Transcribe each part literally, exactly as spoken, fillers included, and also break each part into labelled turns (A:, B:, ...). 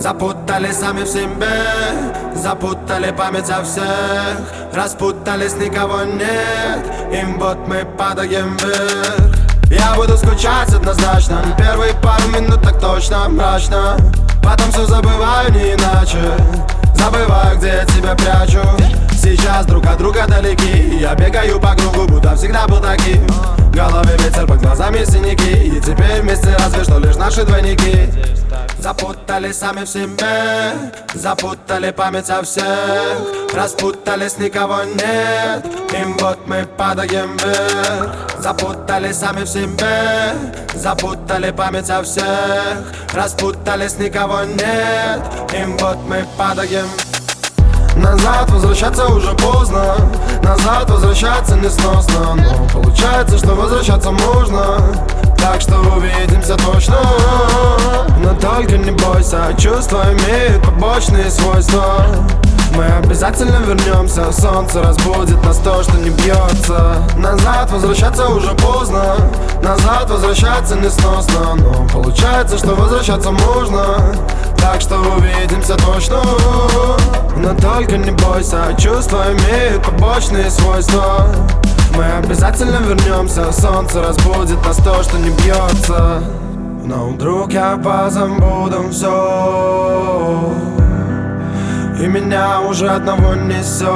A: Запутали сами в себе, запутали память о всех, распутались, никого нет, им вот мы падаем вверх. Я буду скучать однозначно, первые пару минут так точно мрачно, потом все забываю не иначе, забываю, где я тебя прячу. Сейчас друг от друга далеки, я бегаю по кругу, будто всегда был таким. В голове ветер, под глазами синяки, и теперь вместе разве что лишь наши двойники. Запутали сами в себе, запутали память о всех, распутались, никого нет, им вот мы падаем вверх. Запутали сами в себе, запутали память о всех, распутались, никого нет, им вот мы падаем. Назад возвращаться уже поздно, назад возвращаться несносно, но получается, что возвращаться можно, так что увидимся точно. Но только не бойся, чувства имеют побочные свойства. Мы обязательно вернемся, солнце разбудит нас то, что не бьется. Назад возвращаться уже поздно, назад возвращаться несносно, но получается, что возвращаться можно, так что увидимся точно. Но только не бойся, чувства имеют побочные свойства. Мы обязательно вернемся, солнце разбудит нас то, что не бьется. Но вдруг я позабуду все, и меня уже одного несет.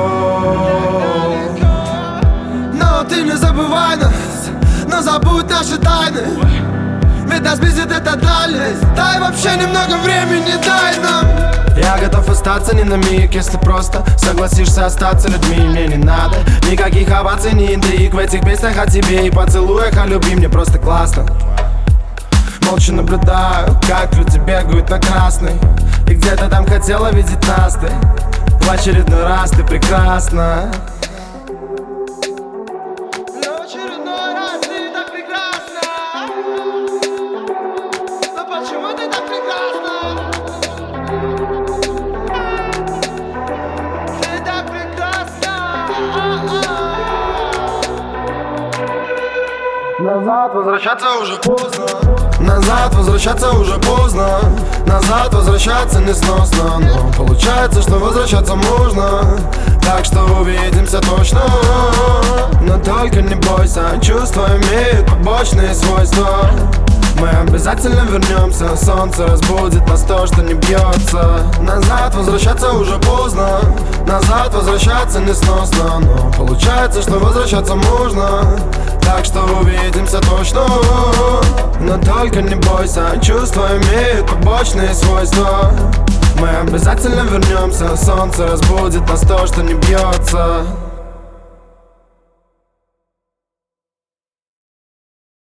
A: Но ты не забывай нас, но забудь наши тайны, ведь нас бесит эта дальность. Дай вообще немного времени, дай нам. Я готов остаться ни на миг, если просто согласишься остаться людьми. Мне не надо никаких оваций, ни интриг в этих песнях о тебе и поцелуях о любви. Мне просто классно. Молча наблюдаю, как люди бегают на красный, и где-то там хотела видеть нас ты. В очередной раз ты прекрасна. Назад возвращаться уже поздно, назад возвращаться уже поздно, назад возвращаться несносно, но получается, что возвращаться можно, так что увидимся точно. Но только не бойся, чувства имеют побочные свойства. Мы обязательно вернемся, солнце разбудит нас то, что не бьется. Назад возвращаться уже поздно, назад возвращаться несносно, но получается, что возвращаться можно, так что увидимся точно. Но только не бойся, чувства имеют побочные свойства. Мы обязательно вернемся, солнце разбудит нас то, что не бьется.